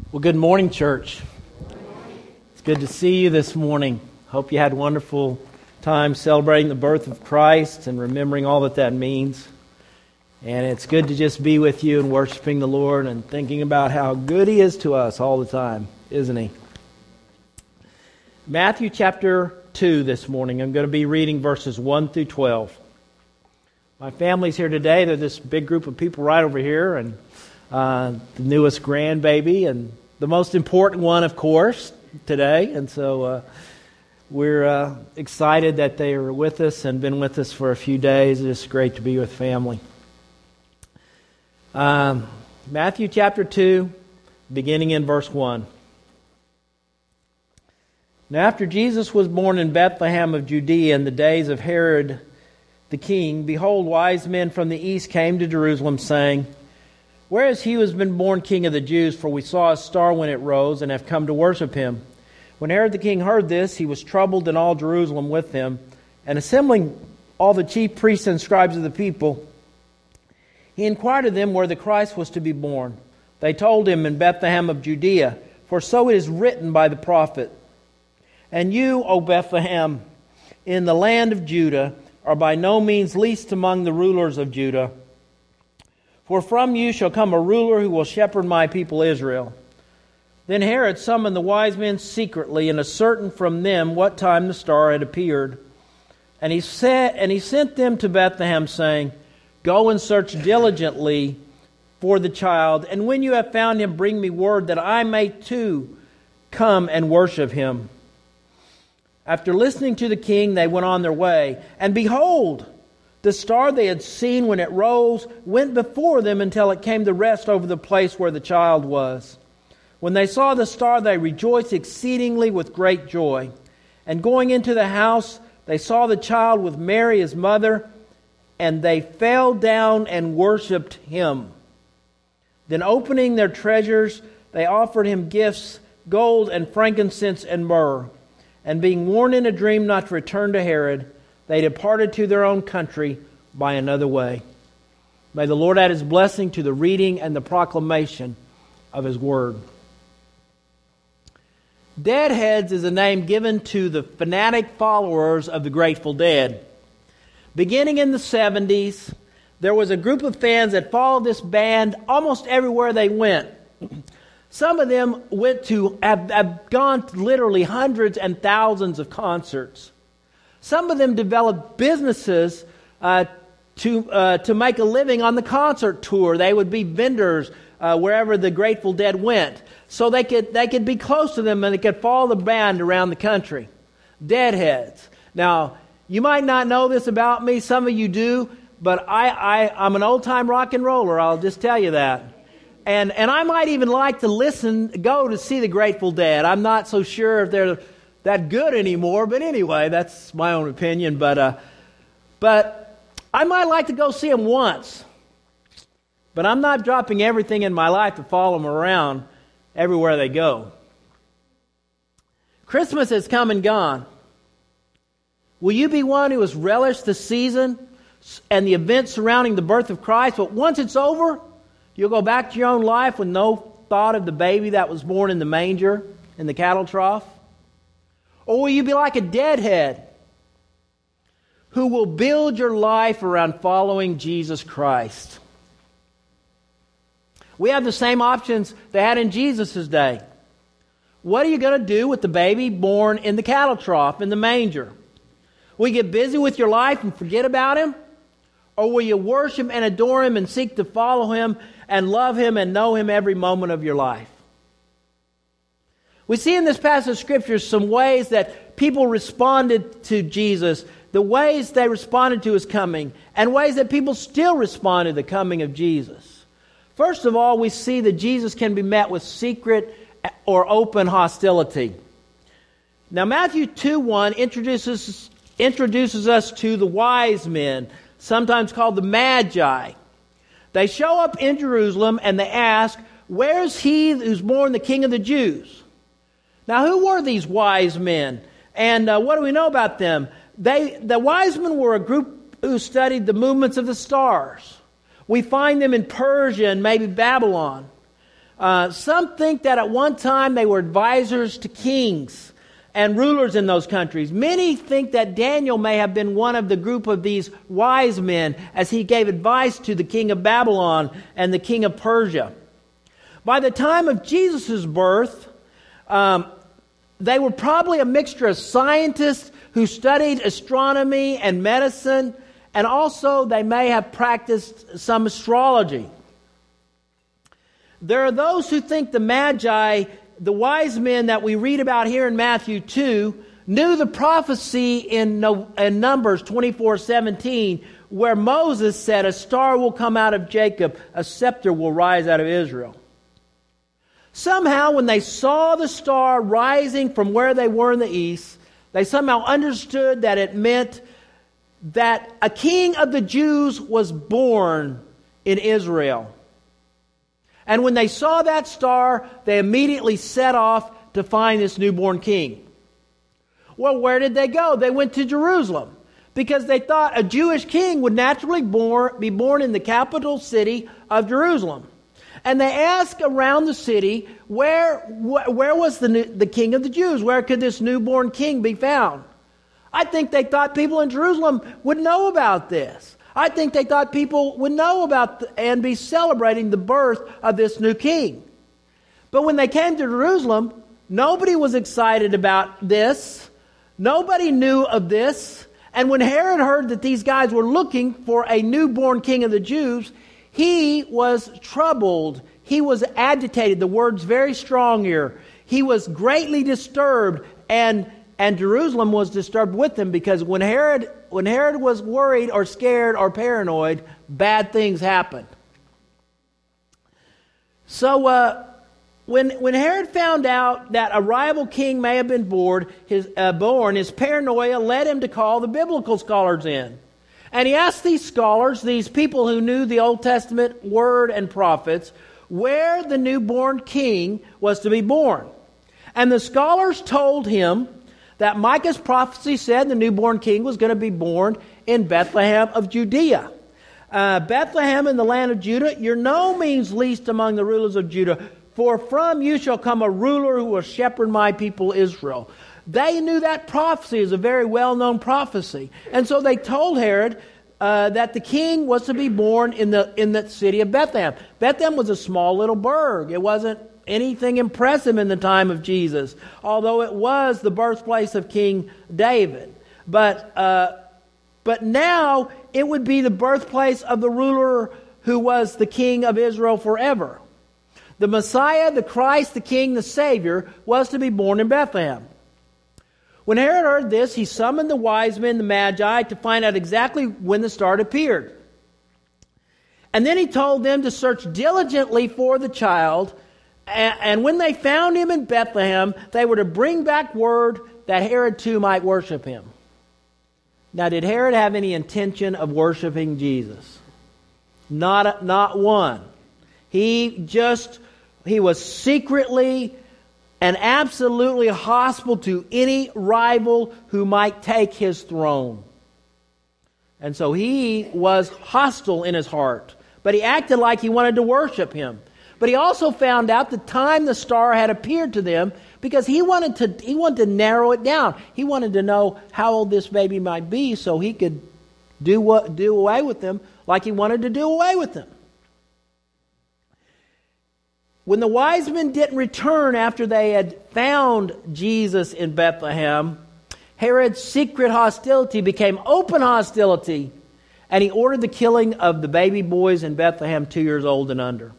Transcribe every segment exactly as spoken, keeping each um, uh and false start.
Well, good morning, church. It's good to see you this morning. Hope you had a wonderful time celebrating the birth of Christ and remembering all that that means. And it's good to just be with you and worshiping the Lord and thinking about how good He is to us all the time, isn't He? Matthew chapter two this morning. I'm going to be reading verses one through twelve. My family's here today. They're this big group of people right over here, and uh, the newest grandbaby, and the most important one, of course, today. And so uh, we're uh, excited that they are with us and been with us for a few days. It's great to be with family. Um, Matthew chapter two, beginning in verse one. Now after Jesus was born in Bethlehem of Judea in the days of Herod the king, behold, wise men from the east came to Jerusalem, saying, Where is he who has been born King of the Jews? For we saw a star when it rose, and have come to worship him. When Herod the king heard this, he was troubled, and all Jerusalem with him. And assembling all the chief priests and scribes of the people, he inquired of them where the Christ was to be born. They told him, In Bethlehem of Judea, for so it is written by the prophet, And you, O Bethlehem, in the land of Judah, are by no means least among the rulers of Judah. For from you shall come a ruler who will shepherd my people Israel. Then Herod summoned the wise men secretly, and ascertained from them what time the star had appeared. And he said, and he sent them to Bethlehem, saying, Go and search diligently for the child, and when you have found him, bring me word that I may too come and worship him. After listening to the king, they went on their way. And behold, the star they had seen when it rose went before them until it came to rest over the place where the child was. When they saw the star, they rejoiced exceedingly with great joy. And going into the house, they saw the child with Mary his mother, and they fell down and worshipped him. Then opening their treasures, they offered him gifts, gold and frankincense and myrrh. And being warned in a dream not to return to Herod, they departed to their own country by another way. May the Lord add His blessing to the reading and the proclamation of His Word. Deadheads is a name given to the fanatic followers of the Grateful Dead. Beginning in the seventies, there was a group of fans that followed this band almost everywhere they went. Some of them went to have, have gone to literally hundreds and thousands of concerts. Some of them developed businesses uh, to uh, to make a living on the concert tour. They would be vendors uh, wherever the Grateful Dead went, so they could they could be close to them and they could follow the band around the country. Deadheads. Now, you might not know this about me. Some of you do, but I, I I'm an old time rock and roller. I'll just tell you that. And and I might even like to listen, go to see the Grateful Dead. I'm not so sure if they're that good anymore, but anyway, that's my own opinion. But uh, but I might like to go see them once. But I'm not dropping everything in my life to follow them around everywhere they go. Christmas has come and gone. Will you be one who has relished the season and the events surrounding the birth of Christ, but once it's over, you'll go back to your own life with no thought of the baby that was born in the manger, in the cattle trough? Or will you be like a deadhead who will build your life around following Jesus Christ? We have the same options they had in Jesus' day. What are you going to do with the baby born in the cattle trough, in the manger? Will you get busy with your life and forget about Him? Or will you worship and adore Him and seek to follow Him and love Him and know Him every moment of your life? We see in this passage of Scripture some ways that people responded to Jesus, the ways they responded to His coming, and ways that people still respond to the coming of Jesus. First of all, we see that Jesus can be met with secret or open hostility. Now, Matthew two one introduces, introduces us to the wise men, sometimes called the Magi. They show up in Jerusalem and they ask, Where's he who's born the King of the Jews? Now, who were these wise men? And uh, what do we know about them? They, the wise men were a group who studied the movements of the stars. We find them in Persia and maybe Babylon. Uh, some think that at one time they were advisors to kings and rulers in those countries. Many think that Daniel may have been one of the group of these wise men as he gave advice to the king of Babylon and the king of Persia. By the time of Jesus' birth, um, they were probably a mixture of scientists who studied astronomy and medicine, and also they may have practiced some astrology. There are those who think the Magi, the wise men that we read about here in Matthew two, knew the prophecy in, in Numbers twenty-four seventeen, where Moses said, "A star will come out of Jacob, a scepter will rise out of Israel." Somehow, when they saw the star rising from where they were in the east, they somehow understood that it meant that a king of the Jews was born in Israel. And when they saw that star, they immediately set off to find this newborn king. Well, where did they go? They went to Jerusalem because they thought a Jewish king would naturally born, be born in the capital city of Jerusalem. And they asked around the city, where, where was the, the king of the Jews? Where could this newborn king be found? I think they thought people in Jerusalem would know about this. I think they thought people would know about the, and be celebrating the birth of this new king. But when they came to Jerusalem, nobody was excited about this. Nobody knew of this. And when Herod heard that these guys were looking for a newborn king of the Jews, he was troubled. He was agitated. The word's very strong here. He was greatly disturbed, and And Jerusalem was disturbed with him, because when Herod when Herod was worried or scared or paranoid, bad things happened. So uh, when when Herod found out that a rival king may have been born, his uh, born, his paranoia led him to call the biblical scholars in, and he asked these scholars, these people who knew the Old Testament word and prophets, where the newborn king was to be born, and the scholars told him that Micah's prophecy said the newborn king was going to be born in Bethlehem of Judea. Uh, Bethlehem in the land of Judah, you're no means least among the rulers of Judah, for from you shall come a ruler who will shepherd my people Israel. They knew that prophecy is a very well-known prophecy. And so they told Herod uh, that the king was to be born in the, in the city of Bethlehem. Bethlehem was a small little burg. It wasn't anything impressive in the time of Jesus, although it was the birthplace of King David. But uh, but now it would be the birthplace of the ruler who was the king of Israel forever. The Messiah, the Christ, the King, the Savior, was to be born in Bethlehem. When Herod heard this, he summoned the wise men, the Magi, to find out exactly when the star appeared. And then he told them to search diligently for the child. And when they found him in Bethlehem, they were to bring back word that Herod too might worship him. Now, did Herod have any intention of worshiping Jesus? Not, not one. He just, he was secretly and absolutely hostile to any rival who might take his throne. And so he was hostile in his heart. But he acted like he wanted to worship him. But he also found out the time the star had appeared to them, because he wanted to he wanted to narrow it down. He wanted to know how old this baby might be so he could do what do away with them like he wanted to do away with them. When the wise men didn't return after they had found Jesus in Bethlehem, Herod's secret hostility became open hostility, and he ordered the killing of the baby boys in Bethlehem two years old and under.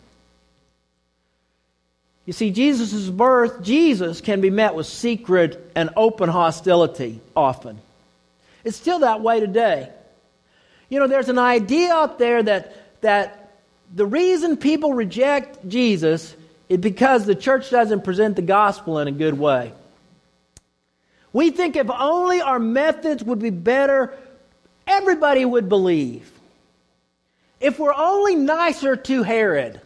You see, Jesus' birth, Jesus can be met with secret and open hostility often. It's still that way today. You know, there's an idea out there that, that the reason people reject Jesus is because the church doesn't present the gospel in a good way. We think if only our methods would be better, everybody would believe. If we're only nicer to Herod.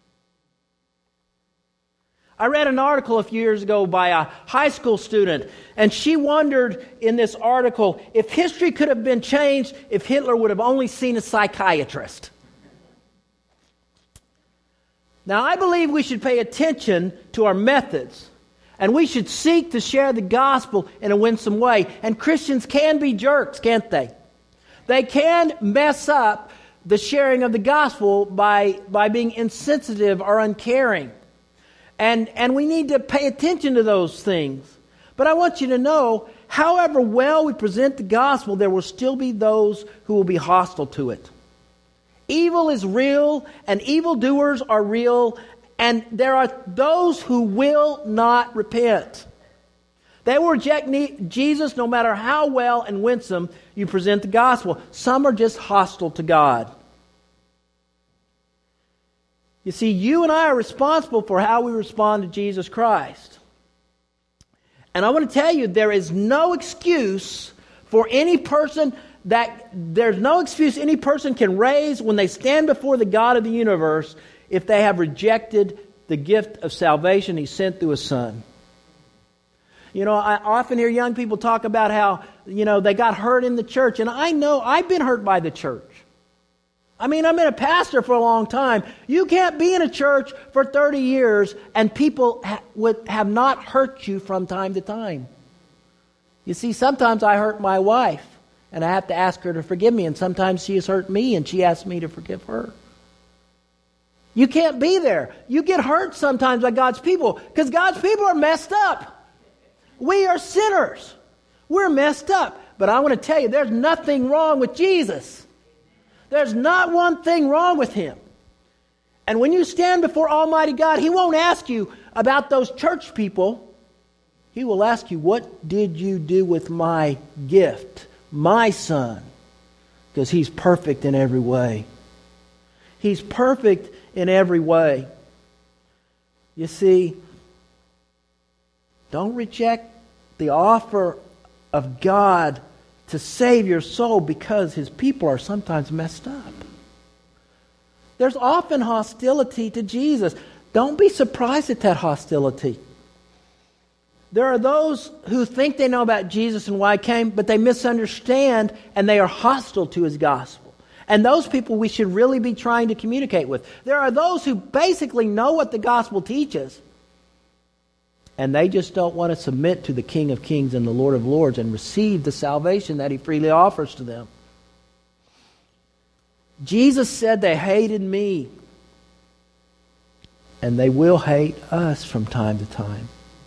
I read an article a few years ago by a high school student, and she wondered in this article if history could have been changed if Hitler would have only seen a psychiatrist. Now, I believe we should pay attention to our methods, and we should seek to share the gospel in a winsome way. And Christians can be jerks, can't they? They can mess up the sharing of the gospel by, by being insensitive or uncaring. And, and we need to pay attention to those things. But I want you to know, however well we present the gospel, there will still be those who will be hostile to it. Evil is real, and evildoers are real, and there are those who will not repent. They will reject Jesus no matter how well and winsome you present the gospel. Some are just hostile to God. You see, you and I are responsible for how we respond to Jesus Christ. And I want to tell you, there is no excuse for any person that there's no excuse any person can raise when they stand before the God of the universe if they have rejected the gift of salvation He sent through His Son. You know, I often hear young people talk about how, you know, they got hurt in the church. And I know I've been hurt by the church. I mean, I've been a pastor for a long time. You can't be in a church for thirty years and people ha- would have not hurt you from time to time. You see, sometimes I hurt my wife and I have to ask her to forgive me. And sometimes she has hurt me and she asks me to forgive her. You can't be there. You get hurt sometimes by God's people because God's people are messed up. We are sinners. We're messed up. But I want to tell you, there's nothing wrong with Jesus. There's not one thing wrong with Him. And when you stand before Almighty God, He won't ask you about those church people. He will ask you, what did you do with my gift, my Son? Because He's perfect in every way. He's perfect in every way. You see, don't reject the offer of God to save your soul because His people are sometimes messed up. There's often hostility to Jesus. Don't be surprised at that hostility. There are those who think they know about Jesus and why He came, but they misunderstand and they are hostile to His gospel. And those people we should really be trying to communicate with. There are those who basically know what the gospel teaches, and they just don't want to submit to the King of Kings and the Lord of Lords and receive the salvation that He freely offers to them. Jesus said they hated me, and they will hate us from time to time.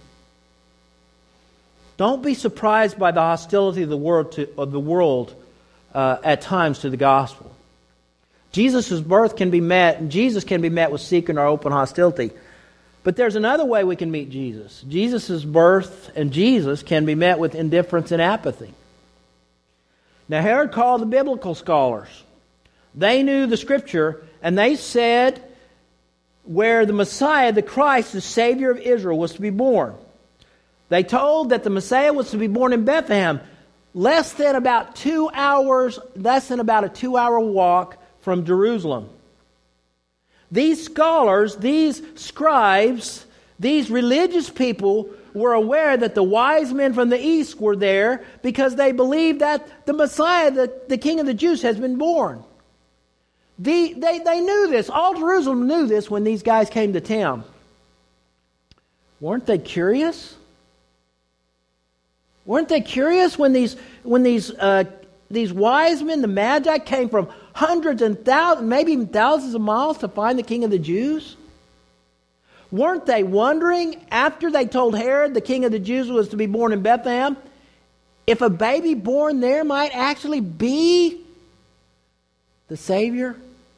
Don't be surprised by the hostility of the world, to, of the world uh, at times to the gospel. Jesus' birth can be met, and Jesus can be met with secret or open hostility. But there's another way we can meet Jesus. Jesus' birth and Jesus can be met with indifference and apathy. Now, Herod called the biblical scholars. They knew the Scripture, and they said where the Messiah, the Christ, the Savior of Israel, was to be born. They told that the Messiah was to be born in Bethlehem, less than about two hours, less than about a two-hour walk from Jerusalem. These scholars, these scribes, these religious people were aware that the wise men from the east were there because they believed that the Messiah, the, the King of the Jews, has been born. The, they, they knew this. All Jerusalem knew this when these guys came to town. Weren't they curious? Weren't they curious when these when these uh, these wise men, the Magi, came from hundreds and thousands, maybe even thousands of miles to find the King of the Jews? Weren't they wondering, after they told Herod the King of the Jews was to be born in Bethlehem, if a baby born there might actually be the Savior?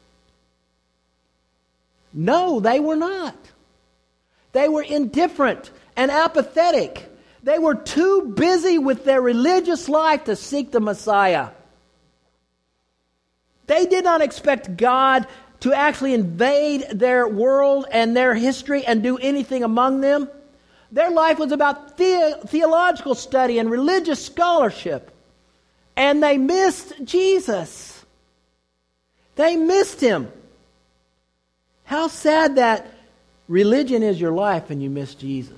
No, they were not. They were indifferent and apathetic. They were too busy with their religious life to seek the Messiah. They did not expect God to actually invade their world and their history and do anything among them. Their life was about the- theological study and religious scholarship. And they missed Jesus. They missed Him. How sad that religion is your life and you miss Jesus.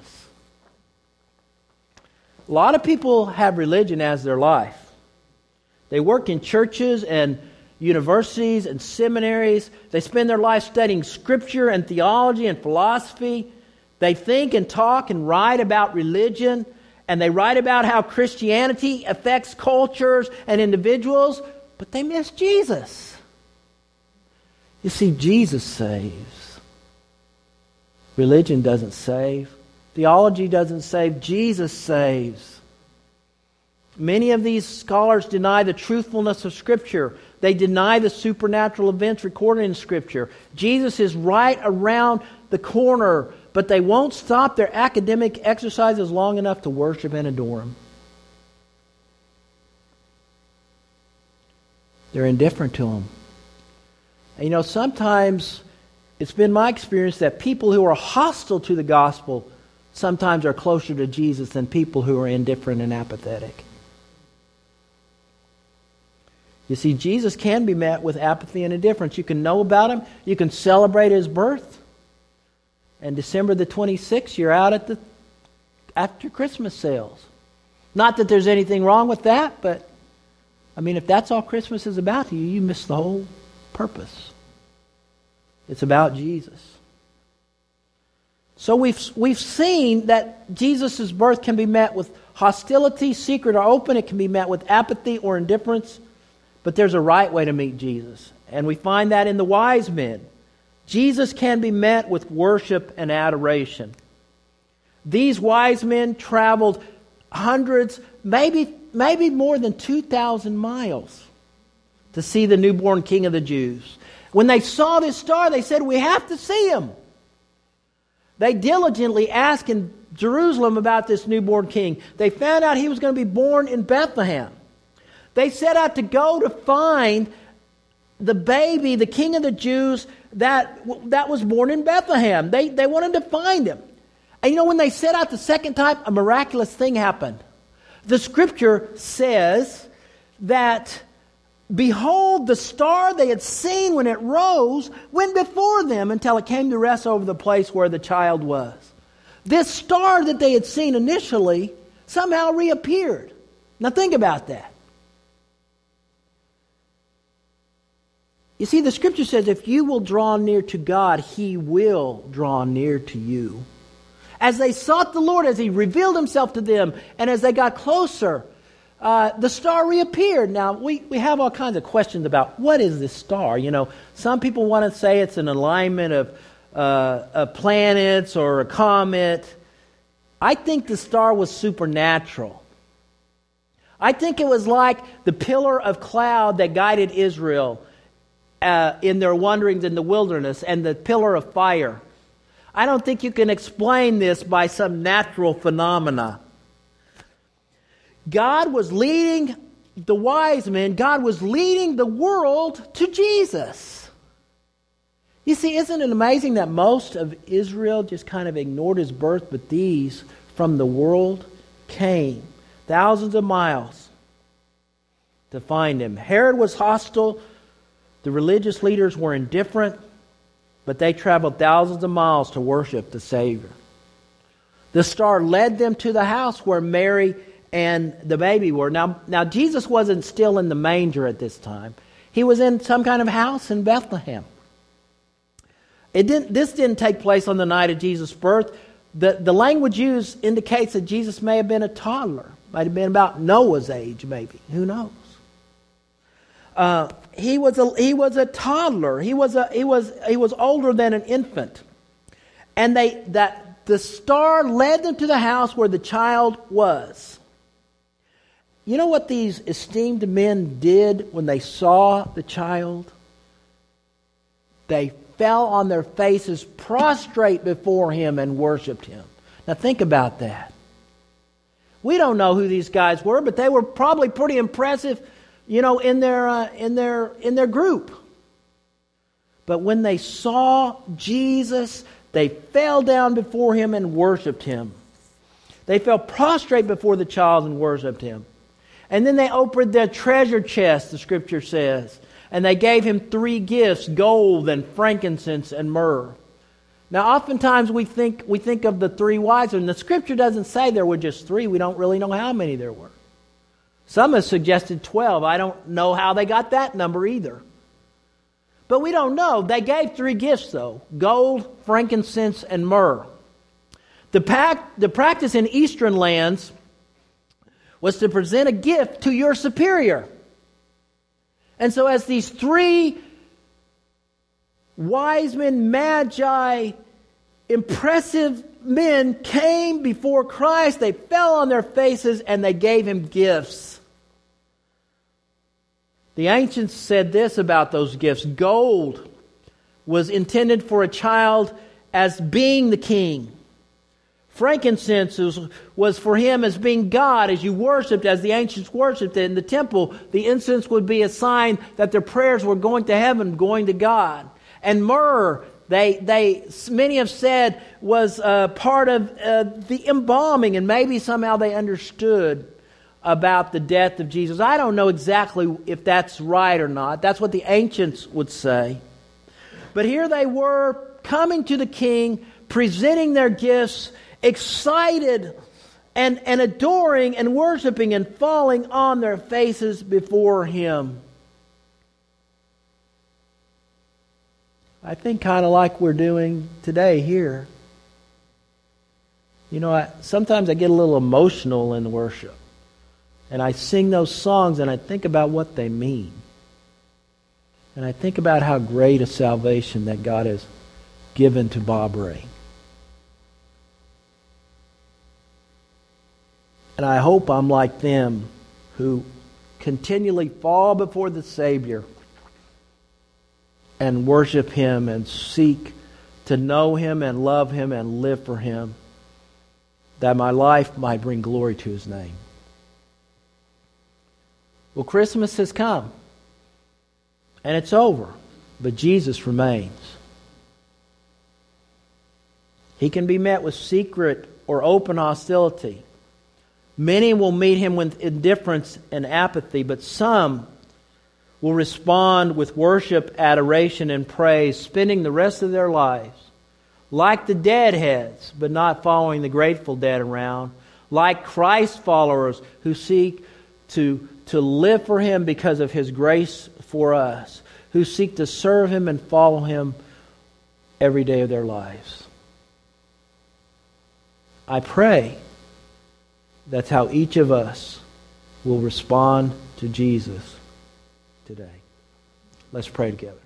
A lot of people have religion as their life. They work in churches and universities and seminaries. They spend their life studying Scripture and theology and philosophy. They think and talk and write about religion, and they write about how Christianity affects cultures and individuals, but they miss Jesus. You see, Jesus saves. Religion doesn't save. Theology doesn't save. Jesus saves. Many of these scholars deny the truthfulness of Scripture. They deny the supernatural events recorded in Scripture. Jesus is right around the corner, but they won't stop their academic exercises long enough to worship and adore Him. They're indifferent to Him. And you know, sometimes it's been my experience that people who are hostile to the gospel sometimes are closer to Jesus than people who are indifferent and apathetic. You see, Jesus can be met with apathy and indifference. You can know about Him. You can celebrate His birth. And December the twenty-sixth, you're out at the after Christmas sales. Not that there's anything wrong with that, but I mean, if that's all Christmas is about to you, you miss the whole purpose. It's about Jesus. So we've we've seen that Jesus' birth can be met with hostility, secret or open. It can be met with apathy or indifference. But there's a right way to meet Jesus. And we find that in the wise men. Jesus can be met with worship and adoration. These wise men traveled hundreds, maybe, maybe more than two thousand miles to see the newborn King of the Jews. When they saw this star, they said, "We have to see Him." They diligently asked in Jerusalem about this newborn King. They found out He was going to be born in Bethlehem. They set out to go to find the baby, the King of the Jews, that, that was born in Bethlehem. They, they wanted to find Him. And you know, when they set out the second time, a miraculous thing happened. The Scripture says that, behold, the star they had seen when it rose went before them until it came to rest over the place where the child was. This star that they had seen initially somehow reappeared. Now think about that. You see, the Scripture says, if you will draw near to God, He will draw near to you. As they sought the Lord, as He revealed Himself to them, and as they got closer, uh, the star reappeared. Now, we, we have all kinds of questions about what is this star. You know, some people want to say it's an alignment of, uh, of planets or a comet. I think the star was supernatural. I think it was like the pillar of cloud that guided Israel Uh, in their wanderings in the wilderness, and the pillar of fire. I don't think you can explain this by some natural phenomena. God was leading the wise men, God was leading the world to Jesus. You see, isn't it amazing that most of Israel just kind of ignored His birth, but these from the world came thousands of miles to find Him. Herod was hostile. The religious leaders were indifferent, but they traveled thousands of miles to worship the Savior. The star led them to the house where Mary and the baby were. Now, now Jesus wasn't still in the manger at this time. He was in some kind of house in Bethlehem. It didn't, this didn't take place on the night of Jesus' birth. The, the language used indicates that Jesus may have been a toddler. Might have been about Noah's age, maybe. Who knows? Uh, he was a he was a toddler. He was a he was he was older than an infant, and they that the star led them to the house where the child was. You know what these esteemed men did when they saw the child? They fell on their faces, prostrate before Him, and worshipped Him. Now think about that. We don't know who these guys were, but they were probably pretty impressive. You know, in their uh, in their in their group. But when they saw Jesus, they fell down before Him and worshipped Him. They fell prostrate before the child and worshipped Him. And then they opened their treasure chest, the Scripture says, and they gave Him three gifts: gold and frankincense and myrrh. Now, oftentimes we think we think of the three wise men. The Scripture doesn't say there were just three. We don't really know how many there were. Some have suggested twelve. I don't know how they got that number either. But we don't know. They gave three gifts, though: gold, frankincense, and myrrh. The, pact, the practice in Eastern lands was to present a gift to your superior. And so as these three wise men, magi, impressive men came before Christ, they fell on their faces and they gave him gifts. The ancients said this about those gifts: gold was intended for a child as being the king. Frankincense was, was for him as being God. As you worshipped, as the ancients worshipped in the temple, the incense would be a sign that their prayers were going to heaven, going to God. And myrrh, they, they, many have said, was uh, part of uh, the embalming, and maybe somehow they understood about the death of Jesus. I don't know exactly if that's right or not. That's what the ancients would say. But here they were coming to the king, presenting their gifts, excited and, and adoring and worshiping and falling on their faces before him. I think kind of like we're doing today here. You know, I, sometimes I get a little emotional in worship. And I sing those songs and I think about what they mean. And I think about how great a salvation that God has given to Bob Ray. And I hope I'm like them who continually fall before the Savior and worship him and seek to know him and love him and live for him, that my life might bring glory to his name. Well, Christmas has come and it's over, but Jesus remains. He can be met with secret or open hostility. Many will meet him with indifference and apathy, but some will respond with worship, adoration, and praise, spending the rest of their lives like the deadheads, but not following the Grateful Dead around, like Christ followers who seek to, to live for him because of his grace for us, who seek to serve him and follow him every day of their lives. I pray that's how each of us will respond to Jesus today. Let's pray together.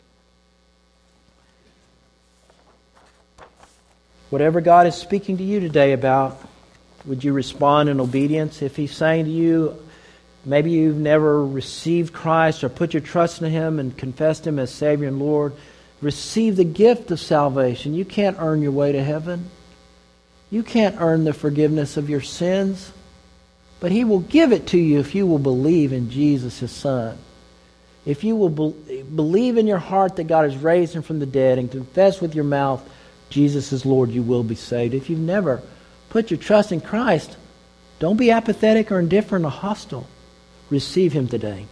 Whatever God is speaking to you today about, would you respond in obedience? If he's saying to you, maybe you've never received Christ or put your trust in him and confessed him as Savior and Lord, receive the gift of salvation. You can't earn your way to heaven. You can't earn the forgiveness of your sins. But he will give it to you if you will believe in Jesus, his Son. If you will be- believe in your heart that God has raised him from the dead and confess with your mouth Jesus is Lord, you will be saved. If you've never put your trust in Christ, don't be apathetic or indifferent or hostile. Receive him today.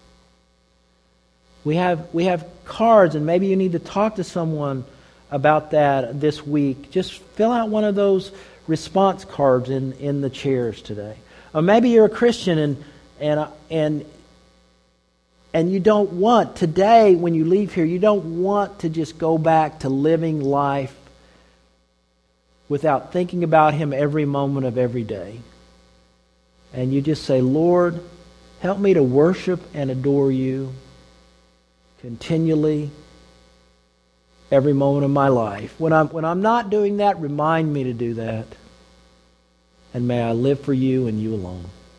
We have, we have cards, and maybe you need to talk to someone about that this week. Just fill out one of those response cards in, in the chairs today. Or maybe you're a Christian and and and and you don't want today, when you leave here, you don't want to just go back to living life without thinking about him every moment of every day. And you just say, Lord, help me to worship and adore you continually every moment of my life. When I'm when I'm not doing that, remind me to do that. And may I live for you and you alone.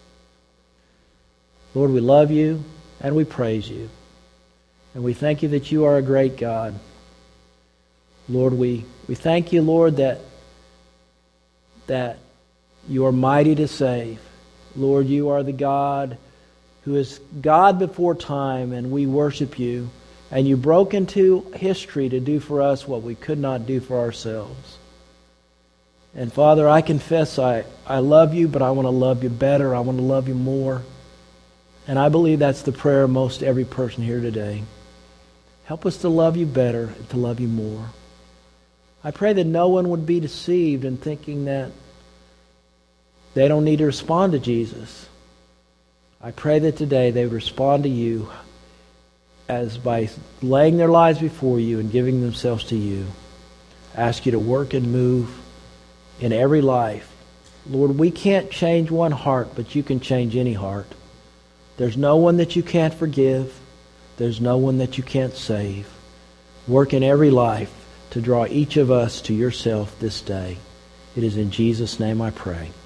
Lord, we love you and we praise you. And we thank you that you are a great God. Lord, we, we thank you, Lord, that, that you are mighty to save. Lord, you are the God who is God before time, and we worship you. And you broke into history to do for us what we could not do for ourselves. And Father, I confess I, I love you, but I want to love you better. I want to love you more. And I believe that's the prayer of most every person here today. Help us to love you better and to love you more. I pray that no one would be deceived in thinking that they don't need to respond to Jesus. I pray that today they would respond to you as by laying their lives before you and giving themselves to you, I ask you to work and move in every life. Lord, we can't change one heart, but you can change any heart. There's no one that you can't forgive. There's no one that you can't save. Work in every life to draw each of us to yourself this day. It is in Jesus' name I pray.